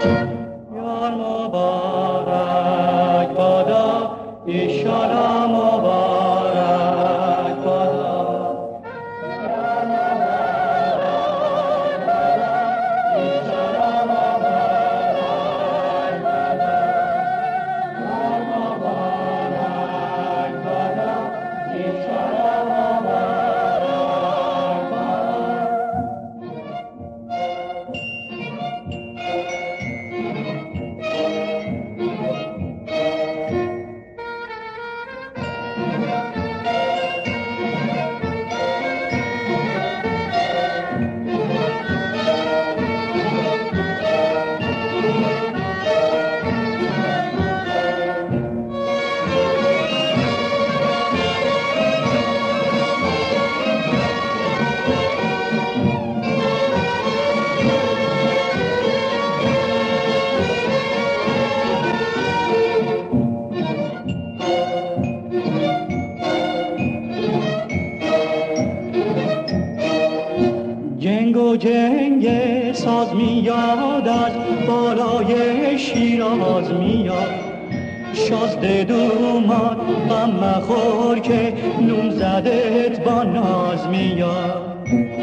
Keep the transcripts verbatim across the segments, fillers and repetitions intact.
یار مبارک بادا ایشالا مبارک بادا. یار مبارک بادا ایشالا مبارک بادا. یار مبارک بادا ایشالا مبارک جنگ و جنگ ساز میاد از بالای شیراز میاد. شازده دومان غم مخور که نون زدت با ناز میاد.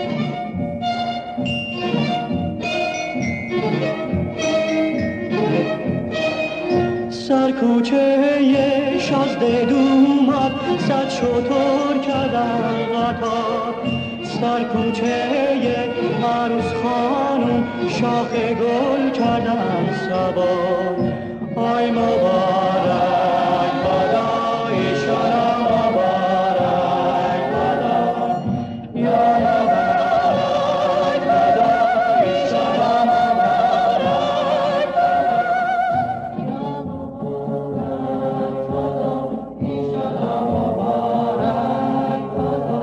سرکوچه شازده دومان صد شتر کردن قطار. سرکوچه عروس خانم شاخ گل کردن سوار. آی مبارک بادا ایشالا مبارک بادا. یا مبارک بادا ایشالا مبارک بادا. یا مبارک بادا ایشالا مبارک بادا.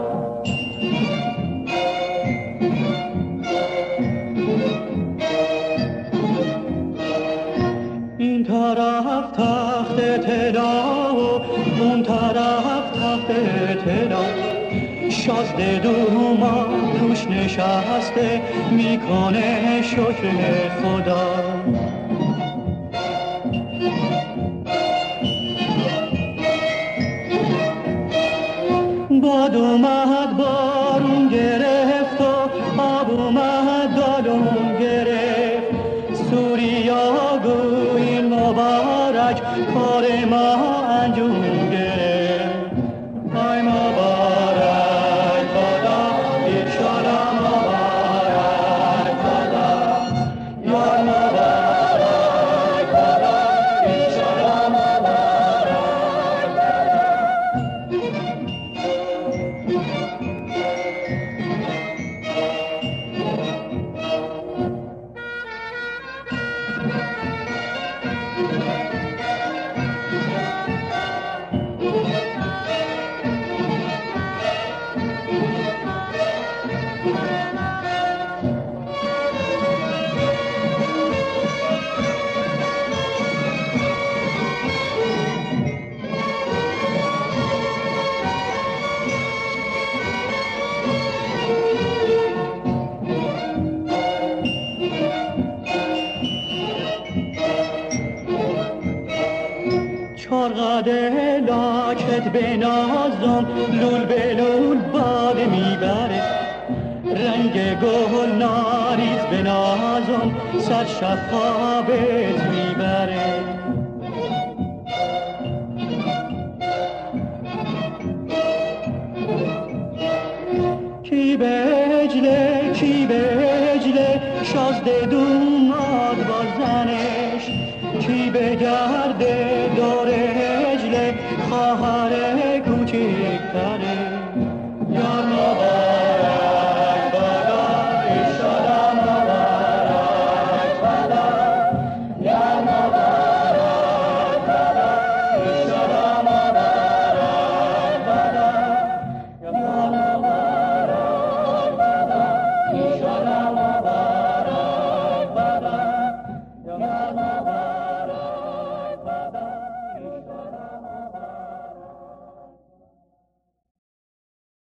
این طرف تخت طلا و اون طرف تخت طلا. شازده دومان روش نشسته میکنه شکر خدا. باد اومد بارون گرفت و آب اومد دالون گرفت. سوریا گو این مبارک کار ما انجام گرفت. آی مبارک بادا ایشالا مبارک بادا. یار مبارک بادا ایشالا مبارک بادا. چارقده لاکت به نازم لول به لول باد میبره. رنگ گل ناریز به نازم سر شفابت میبره. کی بجله کی بجله شازده دوماد با زنش. کی بگرده دور هجله خواهر